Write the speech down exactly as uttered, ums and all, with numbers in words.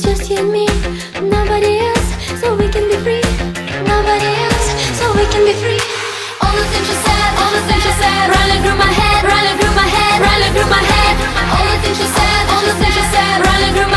just you and me, nobody else, so we can be free. Nobody else, so we can be free. All the things you said, all the things you said, running through my head, running through my head, running through my head. All the things you said, all the things you said, running through